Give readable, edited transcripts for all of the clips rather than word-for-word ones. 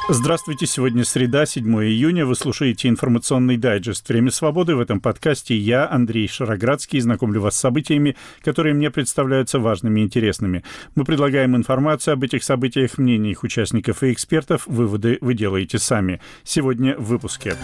Здравствуйте, сегодня среда, 7 июня. Вы слушаете информационный дайджест «Время свободы». В этом подкасте я, Андрей Шароградский, знакомлю вас с событиями, которые мне представляются важными и интересными. Мы предлагаем информацию об этих событиях, мнения их участников и экспертов. Выводы вы делаете сами. Сегодня в выпуске.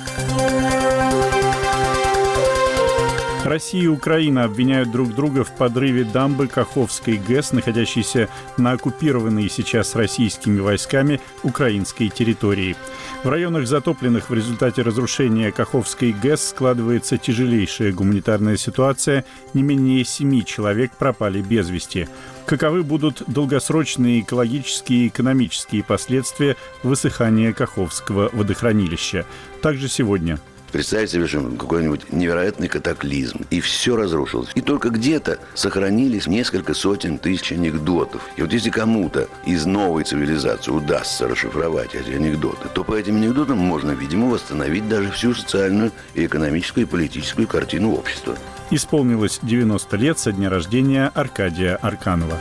Россия и Украина обвиняют друг друга в подрыве дамбы Каховской ГЭС, находящейся на оккупированной сейчас российскими войсками украинской территории. В районах, затопленных в результате разрушения Каховской ГЭС, складывается тяжелейшая гуманитарная ситуация. Не менее 7 человек пропали без вести. Каковы будут долгосрочные экологические и экономические последствия высыхания Каховского водохранилища? Также сегодня. Представить себе, что какой-нибудь невероятный катаклизм, и все разрушилось. И только где-то сохранились несколько сотен тысяч анекдотов. И вот если кому-то из новой цивилизации удастся расшифровать эти анекдоты, то по этим анекдотам можно, видимо, восстановить даже всю социальную, и экономическую, и политическую картину общества. Исполнилось 90 лет со дня рождения Аркадия Арканова.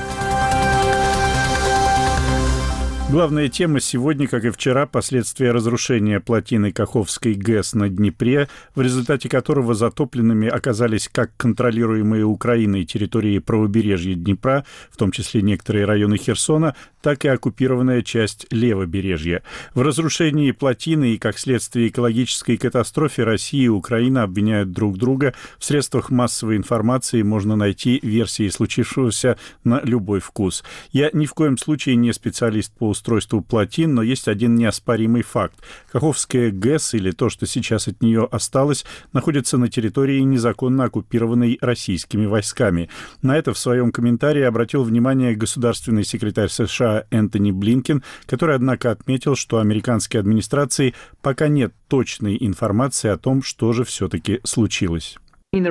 Главная тема сегодня, как и вчера, последствия разрушения плотины Каховской ГЭС на Днепре, в результате которого затопленными оказались как контролируемые Украиной территории правобережья Днепра, в том числе некоторые районы Херсона, так и оккупированная часть левобережья. В разрушении плотины и, как следствие экологической катастрофы, Россия и Украина обвиняют друг друга. В средствах массовой информации можно найти версии случившегося на любой вкус. Я ни в коем случае не специалист по устройству плотин, но есть один неоспоримый факт. Каховская ГЭС, или то, что сейчас от нее осталось, находится на территории, незаконно оккупированной российскими войсками. На это в своем комментарии обратил внимание государственный секретарь США Энтони Блинкен, который, однако, отметил, что американской администрации пока нет точной информации о том, что же все-таки случилось. Мы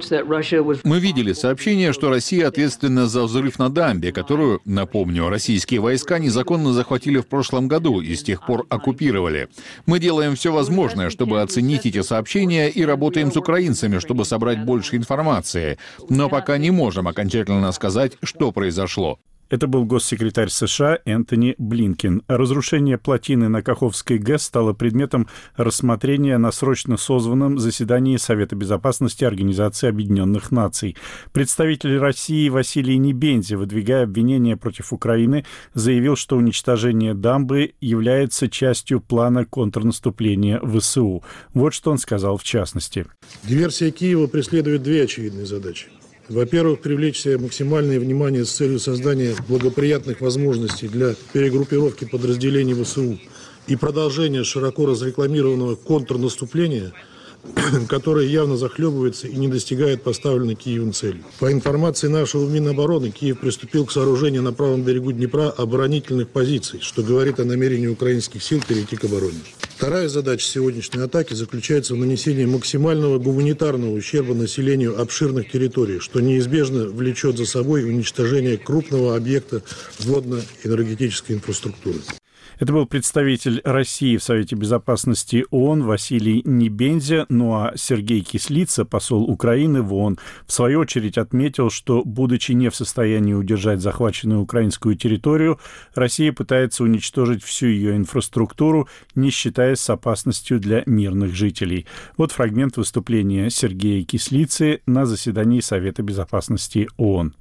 видели сообщение, что Россия ответственна за взрыв на дамбе, которую, напомню, российские войска незаконно захватили в прошлом году и с тех пор оккупировали. Мы делаем все возможное, чтобы оценить эти сообщения, и работаем с украинцами, чтобы собрать больше информации. Но пока не можем окончательно сказать, что произошло. Это был госсекретарь США Энтони Блинкен. Разрушение плотины на Каховской ГЭС стало предметом рассмотрения на срочно созванном заседании Совета безопасности Организации Объединенных Наций. Представитель России Василий Небензя, выдвигая обвинения против Украины, заявил, что уничтожение дамбы является частью плана контрнаступления ВСУ. Вот что он сказал в частности. Диверсия Киева преследует две очевидные задачи. Во-первых, привлечь себе максимальное внимание с целью создания благоприятных возможностей для перегруппировки подразделений ВСУ и продолжения широко разрекламированного контрнаступления, которое явно захлебывается и не достигает поставленной Киевом цели. По информации нашего Минобороны, Киев приступил к сооружению на правом берегу Днепра оборонительных позиций, что говорит о намерении украинских сил перейти к обороне. Вторая задача сегодняшней атаки заключается в нанесении максимального гуманитарного ущерба населению обширных территорий, что неизбежно влечет за собой уничтожение крупного объекта водно-энергетической инфраструктуры. Это был представитель России в Совете безопасности ООН Василий Небензя. Ну а Сергей Кислица, посол Украины в ООН, в свою очередь отметил, что, будучи не в состоянии удержать захваченную украинскую территорию, Россия пытается уничтожить всю ее инфраструктуру, не считаясь с опасностью для мирных жителей. Вот фрагмент выступления Сергея Кислицы на заседании Совета безопасности ООН.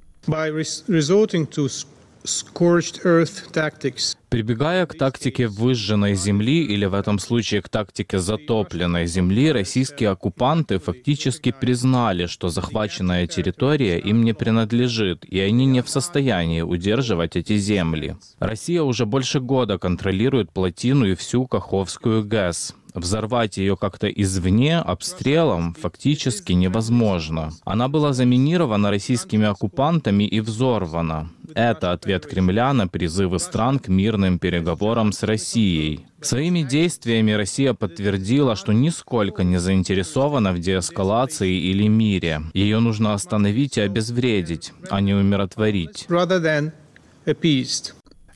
Прибегая к тактике выжженной земли, или в этом случае к тактике затопленной земли, российские оккупанты фактически признали, что захваченная территория им не принадлежит, и они не в состоянии удерживать эти земли. Россия уже больше года контролирует плотину и всю Каховскую ГЭС. Взорвать ее как-то извне обстрелом фактически невозможно. Она была заминирована российскими оккупантами и взорвана. Это ответ Кремля на призывы стран к мирным переговорам с Россией. Своими действиями Россия подтвердила, что нисколько не заинтересована в деэскалации или мире. Ее нужно остановить и обезвредить, а не умиротворить.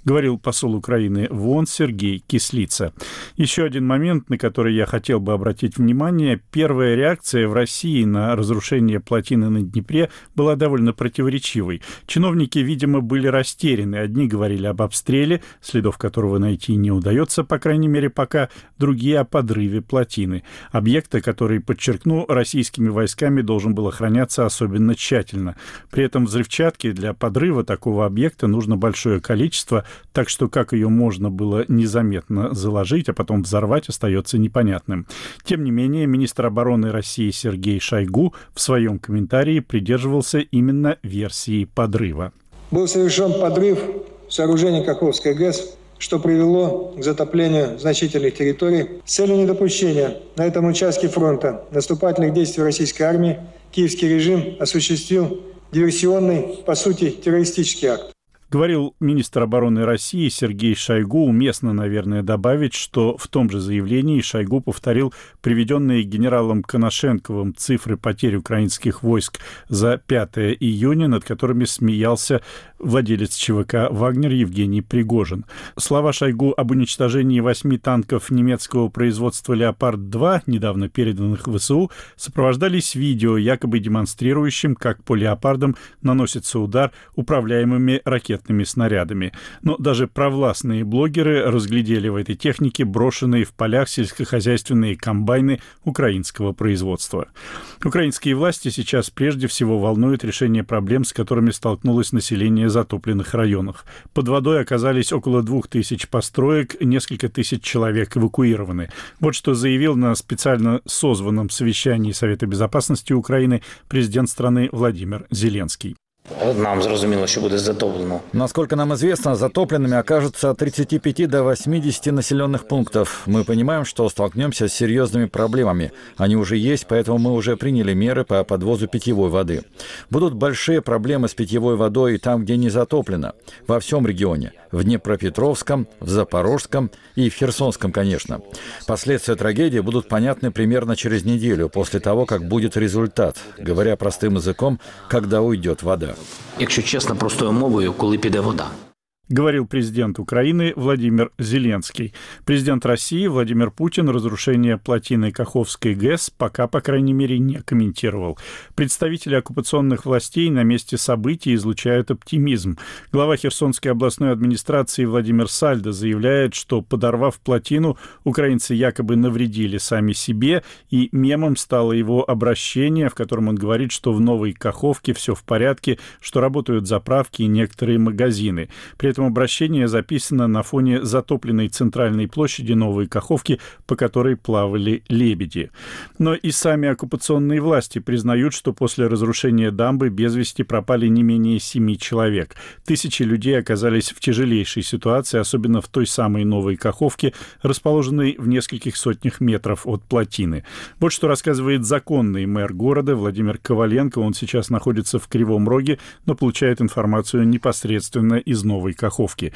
говорил посол Украины в ООН Сергей Кислица. Еще один момент, на который я хотел бы обратить внимание. Первая реакция в России на разрушение плотины на Днепре была довольно противоречивой. Чиновники, видимо, были растеряны. Одни говорили об обстреле, следов которого найти не удается, по крайней мере, пока, другие о подрыве плотины. Объекта, который, подчеркну, российскими войсками должен был охраняться особенно тщательно. При этом взрывчатки для подрыва такого объекта нужно большое количество, так что как ее можно было незаметно заложить, а потом взорвать, остается непонятным. Тем не менее, министр обороны России Сергей Шойгу в своем комментарии придерживался именно версии подрыва. Был совершен подрыв сооружения Каховской ГЭС, что привело к затоплению значительных территорий. С целью недопущения на этом участке фронта наступательных действий российской армии киевский режим осуществил диверсионный, по сути, террористический акт. Говорил министр обороны России Сергей Шойгу. Уместно, наверное, добавить, что в том же заявлении Шойгу повторил приведенные генералом Коношенковым цифры потерь украинских войск за 5 июня, над которыми смеялся владелец ЧВК «Вагнер» Евгений Пригожин. Слова Шойгу об уничтожении 8 танков немецкого производства «Леопард-2», недавно переданных ВСУ, сопровождались видео, якобы демонстрирующим, как по «Леопардам» наносится удар управляемыми ракетными снарядами. Но даже провластные блогеры разглядели в этой технике брошенные в полях сельскохозяйственные комбайны украинского производства. Украинские власти сейчас прежде всего волнуют решение проблем, с которыми столкнулось население затопленных районах. Под водой оказались около 2000 построек, несколько тысяч человек эвакуированы. Вот что заявил на специально созванном совещании Совета безопасности Украины президент страны Владимир Зеленский. Нам зрозуміло, що буде затоплено. Насколько нам известно, затопленными окажутся от 35 до 80 населенных пунктов. Мы понимаем, что столкнемся с серьезными проблемами. Они уже есть, поэтому мы уже приняли меры по подвозу питьевой воды. Будут большие проблемы с питьевой водой и там, где не затоплено. Во всем регионе. В Днепропетровском, в Запорожском и в Херсонском, конечно. Последствия трагедии будут понятны примерно через неделю, после того, как будет результат. Говоря простым языком, когда уйдет вода. Якщо чесно, простою мовою, коли піде вода. Говорил президент Украины Владимир Зеленский. Президент России Владимир Путин разрушение плотины Каховской ГЭС пока, по крайней мере, не комментировал. Представители оккупационных властей на месте событий излучают оптимизм. Глава Херсонской областной администрации Владимир Сальдо заявляет, что, подорвав плотину, украинцы якобы навредили сами себе, и мемом стало его обращение, в котором он говорит, что в Новой Каховке все в порядке, что работают заправки и некоторые магазины. При этом обращение записано на фоне затопленной центральной площади Новой Каховки, по которой плавали лебеди. Но и сами оккупационные власти признают, что после разрушения дамбы без вести пропали не менее 7 человек. Тысячи людей оказались в тяжелейшей ситуации, особенно в той самой Новой Каховке, расположенной в нескольких сотнях метров от плотины. Вот что рассказывает законный мэр города Владимир Коваленко. Он сейчас находится в Кривом Роге, но получает информацию непосредственно из Новой Каховки.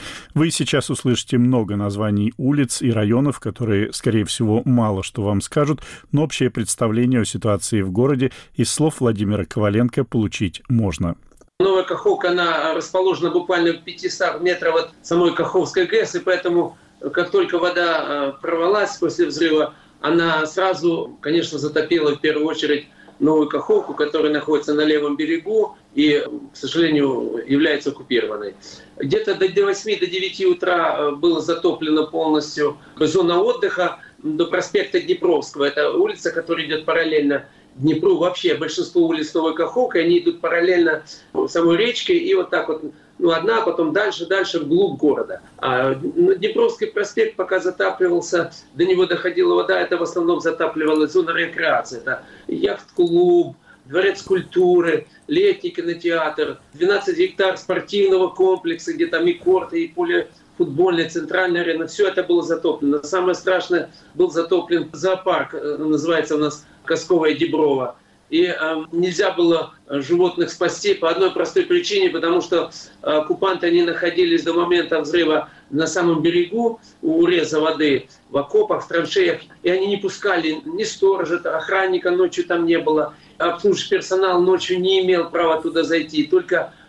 Вы сейчас услышите много названий улиц и районов, которые, скорее всего, мало что вам скажут, но общее представление о ситуации в городе из слов Владимира Коваленко получить можно. Новая Каховка, она расположена буквально в 500 метрах от самой Каховской ГЭС, и поэтому, как только вода прорвалась после взрыва, она сразу, конечно, затопила в первую очередь Новую Каховку, которая находится на левом берегу и, к сожалению, является оккупированной. Где-то до 8 до 9 утра было затоплено полностью зона отдыха до проспекта Днепровского. Это улица, которая идет параллельно Днепру. Вообще большинство улиц Новой Каховки, они идут параллельно самой речке и вот так вот, одна, потом дальше вглубь города. А Днепровский проспект пока затапливался, до него доходила вода, это в основном затапливала зона рекреации. Это яхт-клуб, дворец культуры, летний кинотеатр, 12 гектар спортивного комплекса, где там и корты, и поле футбольная, центральная арена, все это было затоплено. Самое страшное, был затоплен зоопарк, называется у нас Косковая Деброва. И нельзя было животных спасти по одной простой причине, потому что оккупанты, они находились до момента взрыва на самом берегу, у уреза воды, в окопах, в траншеях, и они не пускали ни сторожа, охранника ночью там не было, обслуживающий персонал ночью не имел права туда зайти, только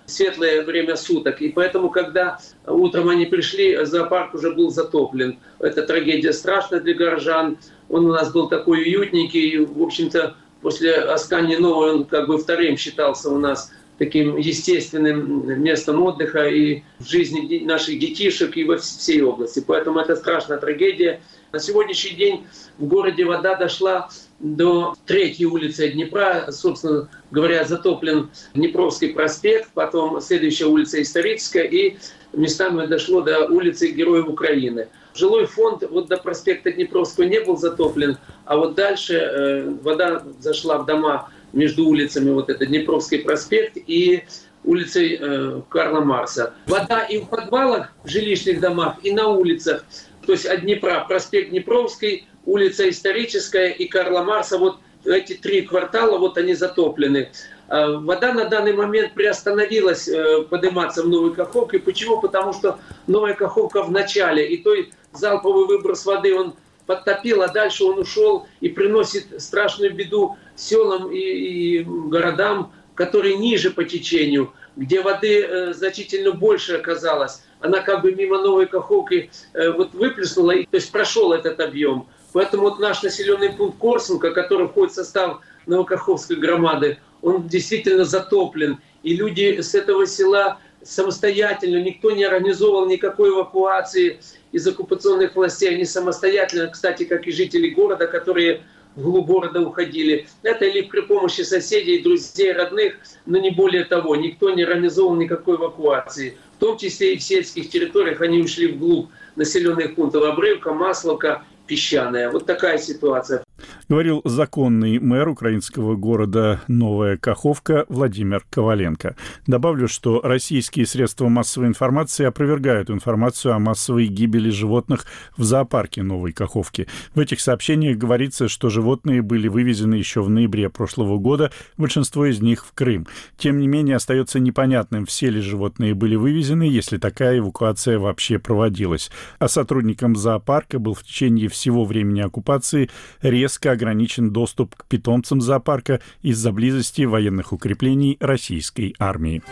светлое время суток. И поэтому, когда утром они пришли, зоопарк уже был затоплен. Это трагедия страшная для горожан. Он у нас был такой уютненький. В общем-то, после Аскании Новой он как бы вторым считался у нас таким естественным местом отдыха и в жизни наших детишек, и во всей области. Поэтому это страшная трагедия. На сегодняшний день в городе вода дошла до 3-й улицы Днепра. Собственно говоря, затоплен Днепровский проспект, потом следующая улица Историческая, и местами дошло до улицы Героев Украины. Жилой фонд вот до проспекта Днепровского не был затоплен, а вот дальше вода зашла в дома между улицами, вот это Днепровский проспект и улицей Карла Маркса. Вода и в подвалах, в жилищных домах, и на улицах. То есть от Днепра проспект Днепровский, улица Историческая и Карла Маркса, вот эти 3 квартала, вот они затоплены. Вода на данный момент приостановилась подниматься в Новой Каховке. Почему? Потому что Новая Каховка в начале, и той залповый выброс воды он подтопил, а дальше он ушел и приносит страшную беду селам и городам, которые ниже по течению, где воды значительно больше оказалось. Она как бы мимо Новой Каховки вот выплеснула, то есть прошел этот объем. Поэтому вот наш населенный пункт Корсунка, который входит в состав Новокаховской громады, он действительно затоплен. И люди с этого села самостоятельно, никто не организовал никакой эвакуации из оккупационных властей. Они самостоятельно, кстати, как и жители города, которые вглубь города уходили. Это или при помощи соседей, друзей, родных, но не более того. Никто не организовал никакой эвакуации. В том числе и в сельских территориях они ушли вглубь населенных пунктов Обрывка, Масловка, Песчаная. Вот такая ситуация. Говорил законный мэр украинского города Новая Каховка Владимир Коваленко. Добавлю, что российские средства массовой информации опровергают информацию о массовой гибели животных в зоопарке Новой Каховки. В этих сообщениях говорится, что животные были вывезены еще в ноябре прошлого года, большинство из них в Крым. Тем не менее, остается непонятным, все ли животные были вывезены, если такая эвакуация вообще проводилась. А сотрудникам зоопарка был в течение всего времени оккупации резко ограничен доступ к питомцам зоопарка из-за близости военных укреплений российской армии.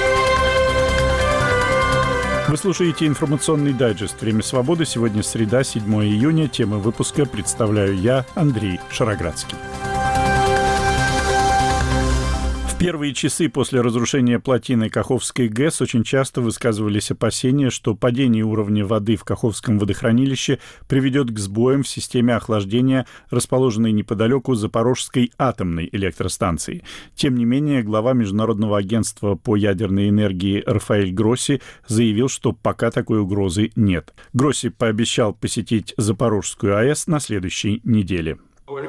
Вы слушаете информационный дайджест «Время свободы». Сегодня среда, 7 июня. Тему выпуска представляю я, Андрей Шароградский. В первые часы после разрушения плотины Каховской ГЭС очень часто высказывались опасения, что падение уровня воды в Каховском водохранилище приведет к сбоям в системе охлаждения, расположенной неподалеку Запорожской атомной электростанции. Тем не менее, глава Международного агентства по ядерной энергии Рафаэль Гросси заявил, что пока такой угрозы нет. Гросси пообещал посетить Запорожскую АЭС на следующей неделе.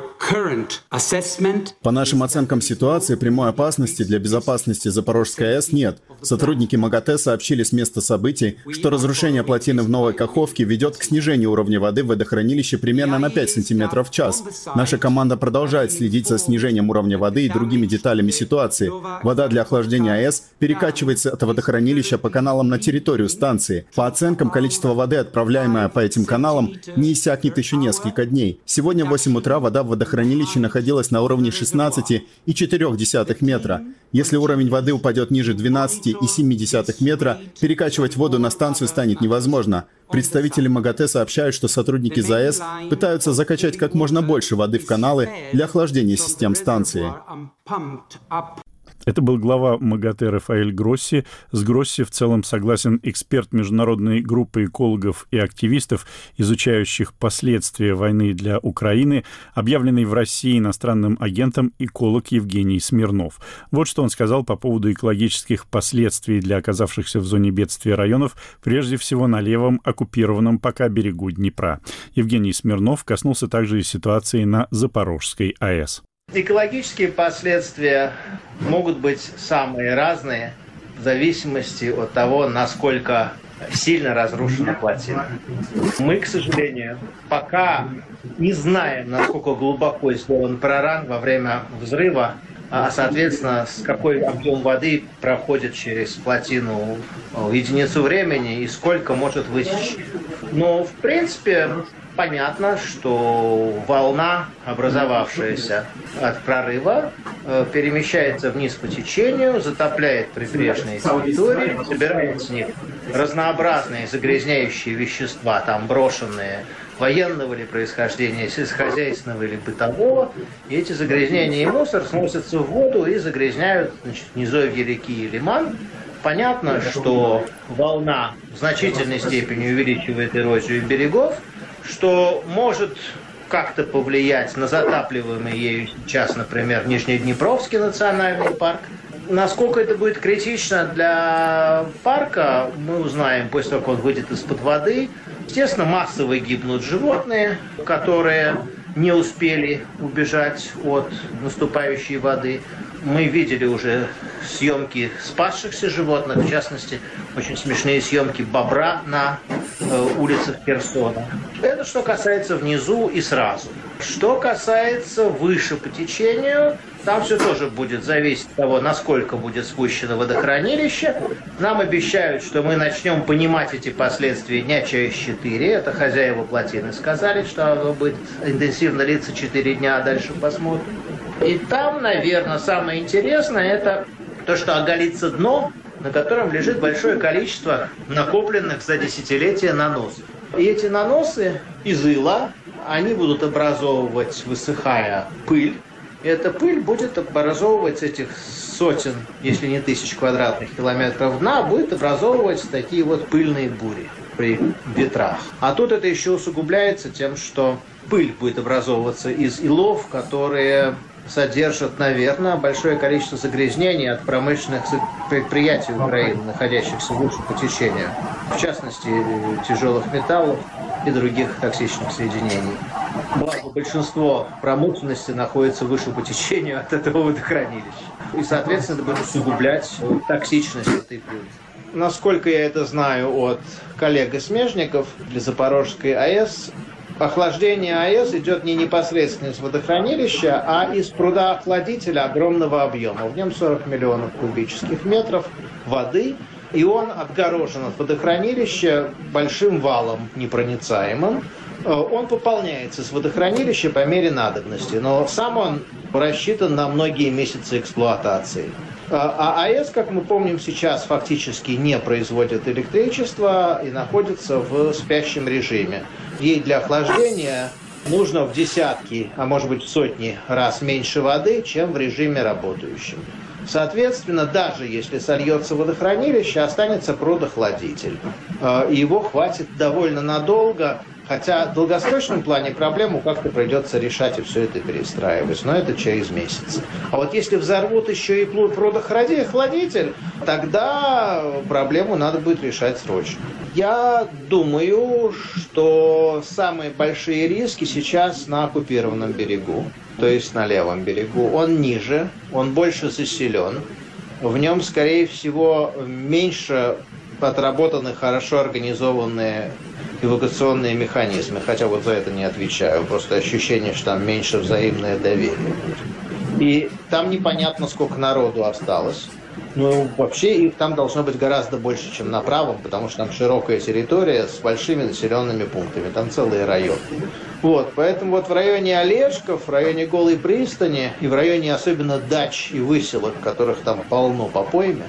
По нашим оценкам ситуации, прямой опасности для безопасности Запорожской АЭС нет. Сотрудники МАГАТЭ сообщили с места событий, что разрушение плотины в Новой Каховке ведет к снижению уровня воды в водохранилище примерно на 5 сантиметров в час. Наша команда продолжает следить за снижением уровня воды и другими деталями ситуации. Вода для охлаждения АЭС перекачивается от водохранилища по каналам на территорию станции. По оценкам, количество воды, отправляемое по этим каналам, не иссякнет еще несколько дней. Сегодня в 8 утра вода в водохранилище находилась на уровне 16,4 метра. Если уровень воды упадет ниже 12,7 метра, перекачивать воду на станцию станет невозможно. Представители МАГАТЭ сообщают, что сотрудники ЗАЭС пытаются закачать как можно больше воды в каналы для охлаждения систем станции. Это был глава МАГАТЭ Рафаэль Гросси. С Гросси в целом согласен эксперт международной группы экологов и активистов, изучающих последствия войны для Украины, объявленный в России иностранным агентом эколог Евгений Смирнов. Вот что он сказал по поводу экологических последствий для оказавшихся в зоне бедствия районов, прежде всего на левом оккупированном пока берегу Днепра. Евгений Смирнов коснулся также и ситуации на Запорожской АЭС. Экологические последствия могут быть самые разные в зависимости от того, насколько сильно разрушена плотина. Мы, к сожалению, пока не знаем, насколько глубоко сделан проран во время взрыва а соответственно, с какой объем воды проходит через плотину в единицу времени и сколько может вытечь. Но, в принципе, понятно, что волна, образовавшаяся от прорыва, перемещается вниз по течению, затопляет прибрежные территории, собирает с них разнообразные загрязняющие вещества, там брошенные военного ли происхождения, сельскохозяйственного или бытового. И эти загрязнения и мусор сносятся в воду и загрязняют, значит, низовья реки и лиман. Понятно, что волна в значительной степени увеличивает эрозию берегов, что может как-то повлиять на затапливаемый ею сейчас, например, Нижнеднепровский национальный парк. Насколько это будет критично для парка, мы узнаем после того, как он выйдет из-под воды. Естественно, массово гибнут животные, которые не успели убежать от наступающей воды. Мы видели уже съемки спасшихся животных, в частности, очень смешные съемки бобра на улицах Херсона. Это что касается внизу и сразу. Что касается выше по течению, там все тоже будет зависеть от того, насколько будет спущено водохранилище. Нам обещают, что мы начнем понимать эти последствия дня через 4. Это хозяева плотины сказали, что оно будет интенсивно длиться 4 дня, а дальше посмотрим. И там, наверное, самое интересное, это то, что оголится дно, на котором лежит большое количество накопленных за десятилетия наносов. И эти наносы из ила, они будут образовывать, высыхая, пыль. И эта пыль будет образовывать этих сотен, если не тысяч квадратных километров дна, будет образовывать такие вот пыльные бури при ветрах. А тут это еще усугубляется тем, что пыль будет образовываться из илов, которые содержат, наверное, большое количество загрязнений от промышленных предприятий Украины, находящихся выше по течению. В частности, тяжелых металлов и других токсичных соединений. Благо, большинство промышленности находится выше по течению от этого водохранилища. И, соответственно, это будет усугублять токсичность этой пыли. Насколько я это знаю от коллег и смежников, для Запорожской АЭС охлаждение АЭС идет не непосредственно из водохранилища, а из пруда-охладителя огромного объема. В нем 40 миллионов кубических метров воды, и он отгорожен от водохранилища большим валом непроницаемым. Он пополняется с водохранилища по мере надобности, но сам он рассчитан на многие месяцы эксплуатации. А АЭС, как мы помним, сейчас фактически не производит электричество и находится в спящем режиме. Ей для охлаждения нужно в десятки, а может быть в сотни раз меньше воды, чем в режиме работающем. Соответственно, даже если сольется водохранилище, останется прудохладитель. И его хватит довольно надолго, хотя в долгосрочном плане проблему как-то придется решать и все это перестраивать, но это через месяц. А вот если взорвут еще и прудохладитель, тогда проблему надо будет решать срочно. Я думаю, что самые большие риски сейчас на оккупированном берегу, то есть на левом берегу. Он ниже, он больше заселен. В нем, скорее всего, меньше отработаны, хорошо организованные эвакуационные механизмы. Хотя вот за это не отвечаю. Просто ощущение, что там меньше взаимное доверие будет. И там непонятно, сколько народу осталось. Ну, вообще их там должно быть гораздо больше, чем на правом, потому что там широкая территория с большими населенными пунктами. Там целые районы. Вот, поэтому вот в районе Олешков, в районе Голой пристани и в районе особенно дач и выселок, которых там полно по пойме,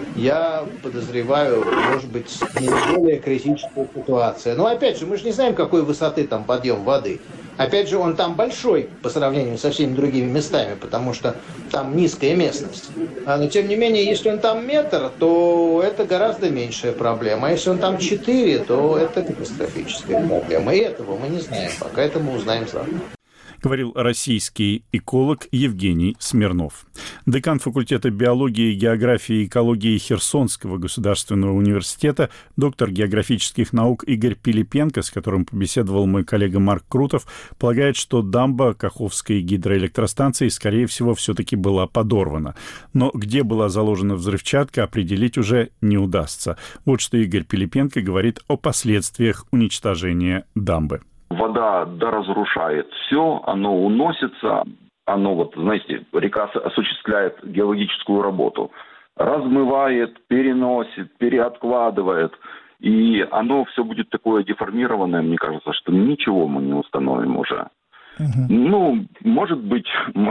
я подозреваю, может быть, более критическая ситуация. Но опять же, мы же не знаем, какой высоты там подъем воды. Опять же, он там большой по сравнению со всеми другими местами, потому что там низкая местность. Но тем не менее, если он там метр, то это гораздо меньшая проблема. А если он там 4, то это катастрофическая проблема. И этого мы не знаем, пока это мы узнаем завтра. Говорил российский эколог Евгений Смирнов. Декан факультета биологии, географии и экологии Херсонского государственного университета, доктор географических наук Игорь Пилипенко, с которым побеседовал мой коллега Марк Крутов, полагает, что дамба Каховской гидроэлектростанции, скорее всего, все-таки была подорвана. Но где была заложена взрывчатка, определить уже не удастся. Вот что Игорь Пилипенко говорит о последствиях уничтожения дамбы. Вода доразрушает все, оно уносится, оно, вот, знаете, река осуществляет геологическую работу. Размывает, переносит, переоткладывает. И оно все будет такое деформированное, мне кажется, что ничего мы не установим уже. Ну, может быть,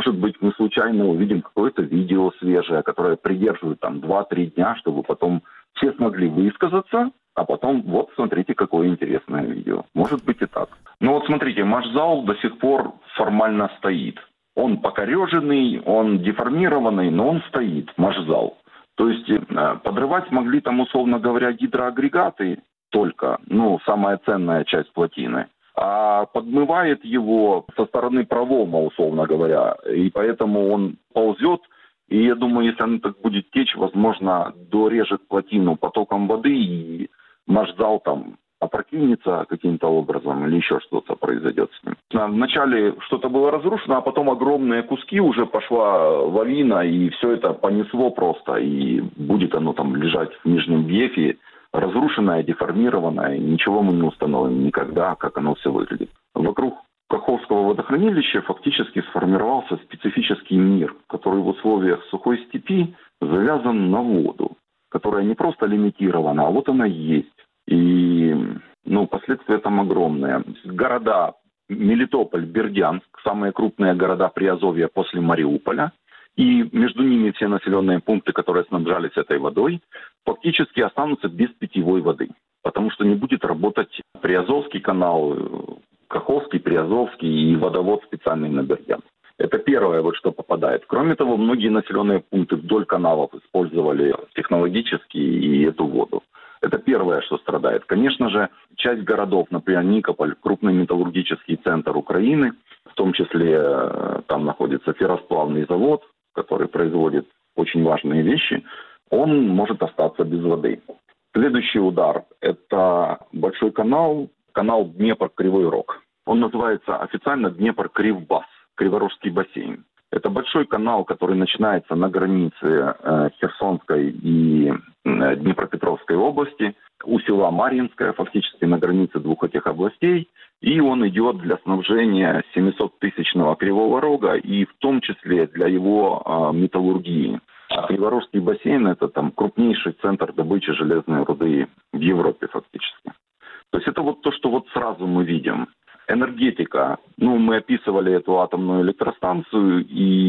мы случайно увидим какое-то видео свежее, которое придерживает там 2-3 дня, чтобы потом все смогли высказаться, а потом вот смотрите, какое интересное видео. Может быть и так. Но вот смотрите, Машзал до сих пор формально стоит. Он покореженный, он деформированный, но он стоит, Машзал. То есть подрывать могли там, условно говоря, гидроагрегаты только, ну, самая ценная часть плотины. А подмывает его со стороны пролома, условно говоря. И поэтому он ползет. И я думаю, если он так будет течь, возможно, дорежет плотину потоком воды, и Машзал там опрокинется каким-то образом, или еще что-то произойдет с ним. Вначале что-то было разрушено, а потом огромные куски, уже пошла лавина, и все это понесло просто. И будет оно там лежать в Нижнем Бьефе, разрушенное, деформированное, ничего мы не установим никогда, как оно все выглядит. Вокруг Каховского водохранилища фактически сформировался специфический мир, который в условиях сухой степи завязан на воду, которая не просто лимитирована, а вот она есть. И, ну, последствия там огромные. Города Мелитополь, Бердянск, самые крупные города Приазовья после Мариуполя, и между ними все населенные пункты, которые снабжались этой водой, фактически останутся без питьевой воды, потому что не будет работать Приазовский канал, Каховский, Приазовский и водовод специальный на Бердянск. Это первое, вот что попадает. Кроме того, многие населенные пункты вдоль каналов использовали технологически и эту воду. Это первое, что страдает. Конечно же, часть городов, например, Никополь, крупный металлургический центр Украины, в том числе там находится ферросплавный завод, который производит очень важные вещи, он может остаться без воды. Следующий удар – это большой канал Днепр-Кривой Рог. Он называется официально Днепр-Кривбас, Криворожский бассейн. Это большой канал, который начинается на границе Херсонской и Днепропетровской области, у села Марьинское, фактически на границе двух этих областей. И он идет для снабжения 700-тысячного Кривого Рога и в том числе для его металлургии. А Криворожский бассейн – это там крупнейший центр добычи железной руды в Европе фактически. То есть это вот то, что вот сразу мы видим. Энергетика. Ну, мы описывали эту атомную электростанцию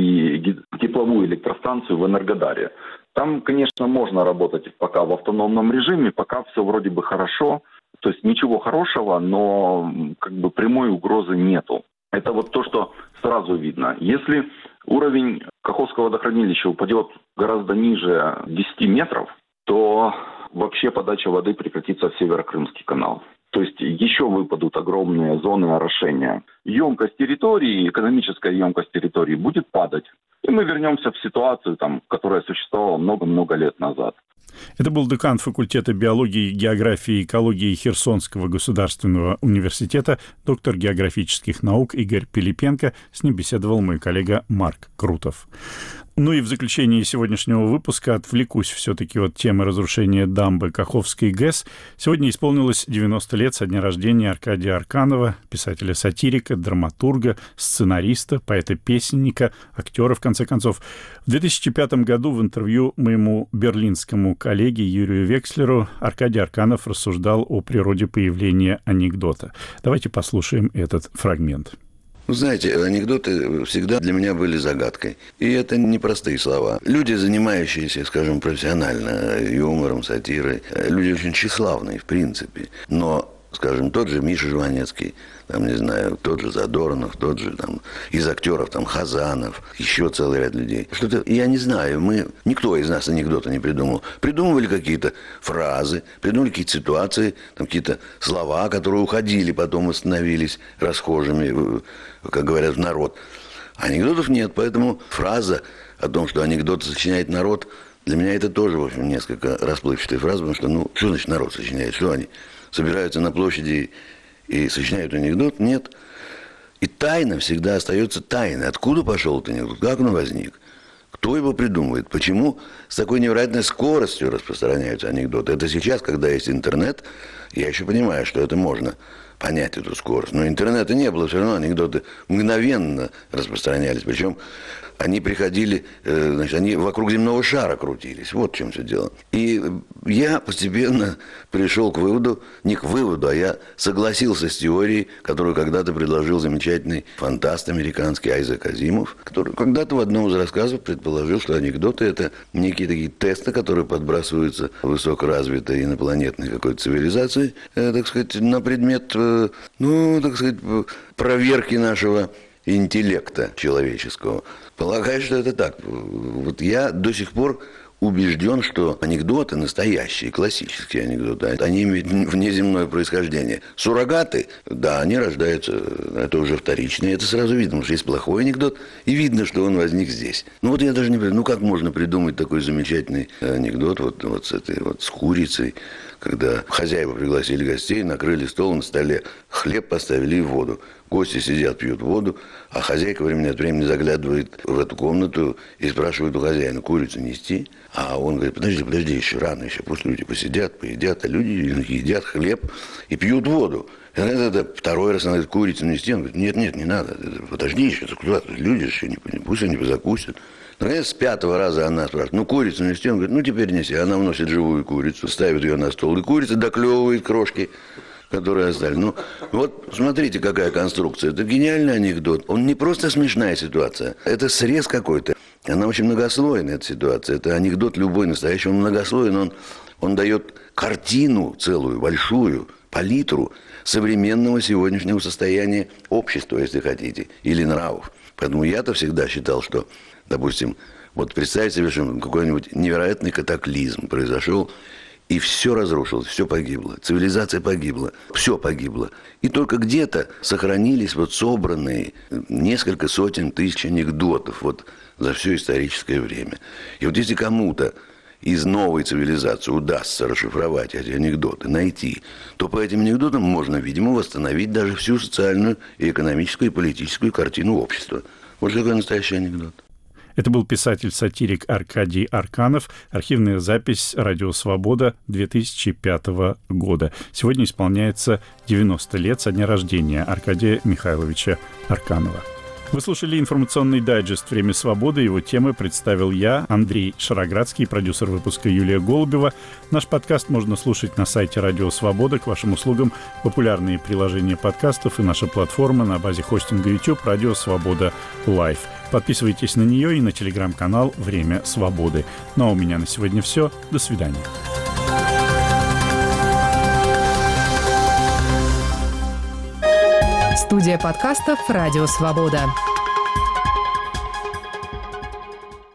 и тепловую электростанцию в Энергодаре. Там, конечно, можно работать пока в автономном режиме, пока все вроде бы хорошо. То есть ничего хорошего, но как бы прямой угрозы нету. Это вот то, что сразу видно. Если уровень Каховского водохранилища упадет гораздо ниже 10 метров, то вообще подача воды прекратится в Северокрымский канал. То есть еще выпадут огромные зоны орошения. Емкость территории, экономическая емкость территории будет падать. И мы вернемся в ситуацию, там, которая существовала много-много лет назад. Это был декан факультета биологии, географии и экологии Херсонского государственного университета, доктор географических наук Игорь Пилипенко. С ним беседовал мой коллега Марк Крутов. Ну и в заключении сегодняшнего выпуска отвлекусь все-таки от темы разрушения дамбы Каховской ГЭС. Сегодня исполнилось 90 лет со дня рождения Аркадия Арканова, писателя-сатирика, драматурга, сценариста, поэта-песенника, актера, в конце концов. В 2005 году в интервью моему берлинскому коллеге Юрию Векслеру Аркадий Арканов рассуждал о природе появления анекдота. Давайте послушаем этот фрагмент. Знаете, анекдоты всегда для меня были загадкой. И это не простые слова. Люди, занимающиеся, скажем, профессионально юмором, сатирой, люди очень тщеславные, в принципе. Но, скажем, тот же Миша Жванецкий, там, не знаю, тот же Задорнов, тот же там из актеров, там, Хазанов, еще целый ряд людей. Что-то, я не знаю, никто из нас анекдота не придумал. Придумывали какие-то фразы, придумали какие-то ситуации, там, какие-то слова, которые уходили, потом и становились расхожими, как говорят, в народ. Анекдотов нет, поэтому фраза о том, что анекдоты сочиняет народ, для меня это тоже, в общем, несколько расплывчатая фраза, потому что, что значит народ сочиняет? Что они собираются на площади и сочиняют анекдот? Нет. И тайна всегда остается тайной. Откуда пошел этот анекдот? Как он возник? Кто его придумывает? Почему с такой невероятной скоростью распространяются анекдоты? Это сейчас, когда есть интернет, я еще понимаю, что это можно понять эту скорость. Но интернета не было, все равно анекдоты мгновенно распространялись. Причем они приходили, значит, они вокруг земного шара крутились. Вот в чем все дело. И я постепенно пришел к выводу, не к выводу, а я согласился с теорией, которую когда-то предложил замечательный фантаст американский Айзек Азимов, который когда-то в одном из рассказов предположил, что анекдоты – это некие такие тесты, которые подбрасываются высокоразвитой инопланетной какой-то цивилизации, так сказать, на предмет, так сказать, проверки нашего интеллекта человеческого. Полагаю, что это так. Вот я до сих пор убежден, что анекдоты настоящие, классические анекдоты, они имеют внеземное происхождение. Суррогаты, да, они рождаются, это уже вторичные, это сразу видно, потому что есть плохой анекдот, и видно, что он возник здесь. Ну вот я даже не понимаю, как можно придумать такой замечательный анекдот вот с этой вот с курицей, когда хозяева пригласили гостей, накрыли стол на столе, хлеб поставили и воду. Гости сидят, пьют воду, а хозяйка время от времени заглядывает в эту комнату и спрашивает у хозяина, курицу нести? А он говорит, подожди, еще рано, еще пусть люди посидят, поедят, а люди едят хлеб и пьют воду. И это второй раз она говорит, курицу нести? Он говорит, нет, не надо, подожди еще, куда? Люди еще не пусть они позакусят. Наконец, с 5-го раза она спрашивает, курицу нести? Он говорит, теперь неси. Она вносит живую курицу, ставит ее на стол, и курица доклевывает крошки, которые остались. Вот смотрите, какая конструкция. Это гениальный анекдот. Он не просто смешная ситуация, это срез какой-то. Она очень многослойная, эта ситуация. Это анекдот любой настоящий, он многослойный, он дает картину целую, большую, палитру современного сегодняшнего состояния общества, если хотите, или нравов. Поэтому я-то всегда считал, что, допустим, вот представьте себе, что какой-нибудь невероятный катаклизм произошел, и все разрушилось, все погибло, цивилизация погибла, все погибло. И только где-то сохранились вот собранные несколько сотен тысяч анекдотов вот за все историческое время. И вот если кому-то из новой цивилизации удастся расшифровать эти анекдоты, найти, то по этим анекдотам можно, видимо, восстановить даже всю социальную и экономическую и политическую картину общества. Вот такой настоящий анекдот. Это был писатель-сатирик Аркадий Арканов. Архивная запись «Радио Свобода» 2005 года. Сегодня исполняется 90 лет со дня рождения Аркадия Михайловича Арканова. Вы слушали информационный дайджест «Время свободы». Его темы представил я, Андрей Шароградский, продюсер выпуска Юлия Голубева. Наш подкаст можно слушать на сайте «Радио Свобода». К вашим услугам популярные приложения подкастов и наша платформа на базе хостинга YouTube «Радио Свобода Лайв». Подписывайтесь на нее и на телеграм-канал «Время свободы». Ну а у меня на сегодня все. До свидания. Студия подкастов «Радио Свобода».